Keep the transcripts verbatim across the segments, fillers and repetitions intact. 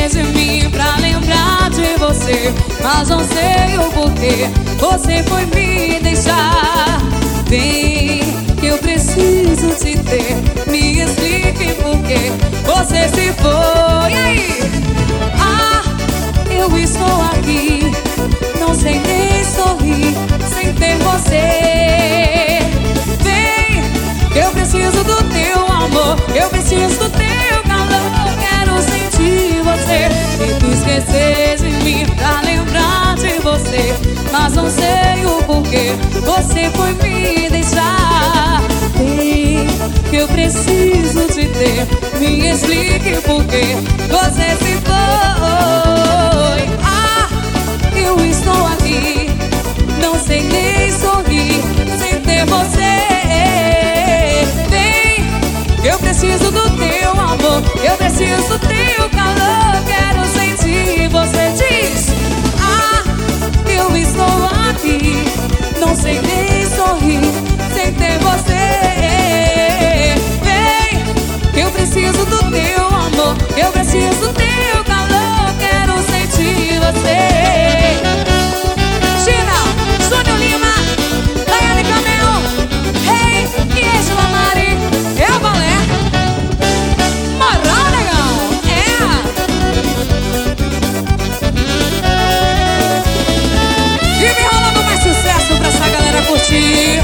esquecer de mim pra lembrar de você, mas não sei o porquê você foi me deixar. Vem, que eu preciso te ter, me explique por que você se foi. E aí? Ah, eu estou aqui, não sei nem sorrir sem ter você. Vem, eu preciso do teu amor, eu preciso do teu calor, quero sentir você. E tu esquecer de mim pra lembrar de você, mas não sei o porquê você foi me deixar. Vem, que eu preciso te ter, me explique por que você se foi. Ah, eu estou aqui, não sei nem sorrir sem ter você. Vem, eu preciso do teu amor, eu preciso do teu calor, quero sentir você. Diz, ah, eu estou aqui, não sei nem sorrir sem ter você. Vem, eu preciso do teu amor, eu preciso do teu calor, quero sentir você. Gina, Júnior Lima, Daiane Camel, Rei e Angela Mari, é o balé. Moral legal, é. E me rolando mais sucesso pra essa galera curtir.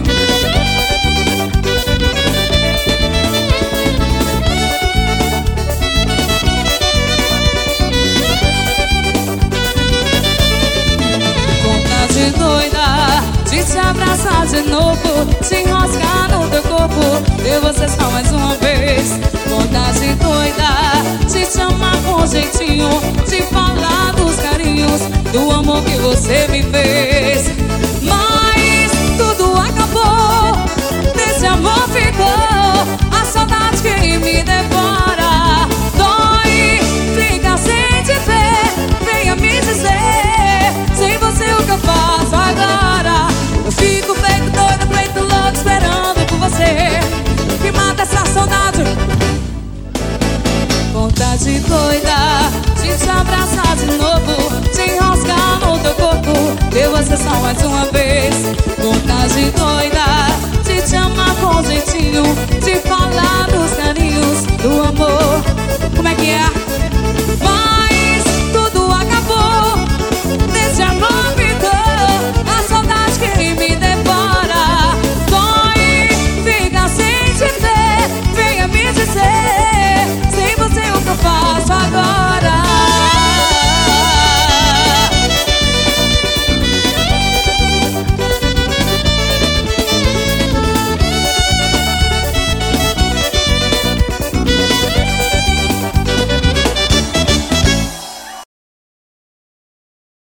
Vontade doida de te abraçar de novo, te enroscar no teu corpo, ver você só mais uma vez. Vontade doida de te amar com jeitinho, de falar dos carinhos, do amor que você me fez. Mas tudo acabou, desse amor ficou a saudade que me devora. Dói ficar sem te ver, venha me dizer, sem você o que eu faço agora. Eu fico feito doido, feito louco, esperando por você, que mata essa saudade. Vontade doida de te abraçar de novo, te enroscar no teu corpo, ver você só mais uma vez. Vontade doida de te amar com jeitinho, de falar dos carinhos, do amor